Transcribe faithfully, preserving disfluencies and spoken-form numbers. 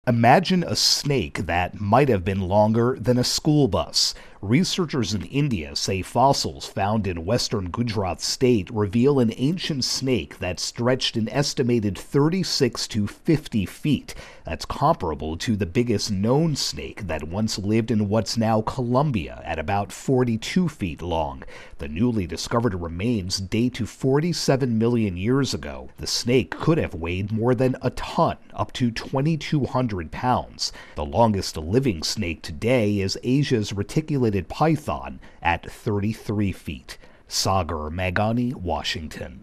Imagine a snake that might have been longer than a school bus. Researchers in India say fossils found in western Gujarat state reveal an ancient snake that stretched an estimated thirty-six to fifty feet. That's comparable to the biggest known snake that once lived in what's now Colombia at about forty-two feet long. The newly discovered remains date to forty-seven million years ago. The snake could have weighed more than a ton, up to twenty-two hundred pounds. The longest living snake today is Asia's reticulated python at thirty-three feet. Sagar Meghani, Washington.